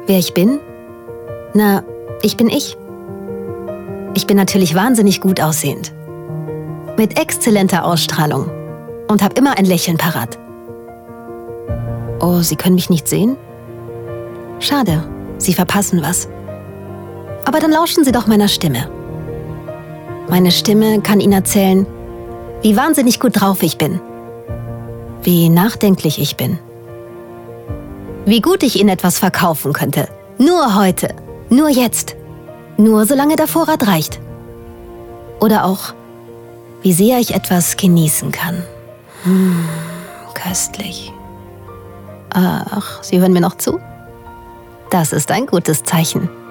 Wer ich bin? Na, ich bin ich. Ich bin natürlich wahnsinnig gut aussehend. Mit exzellenter Ausstrahlung. Und habe immer ein Lächeln parat. Oh, Sie können mich nicht sehen? Schade, Sie verpassen was. Aber dann lauschen Sie doch meiner Stimme. Meine Stimme kann Ihnen erzählen, wie wahnsinnig gut drauf ich bin. Wie nachdenklich ich bin. Wie gut ich Ihnen etwas verkaufen könnte. Nur heute. Nur jetzt. Nur solange der Vorrat reicht. Oder auch, wie sehr ich etwas genießen kann. Köstlich. Ach, Sie hören mir noch zu? Das ist ein gutes Zeichen.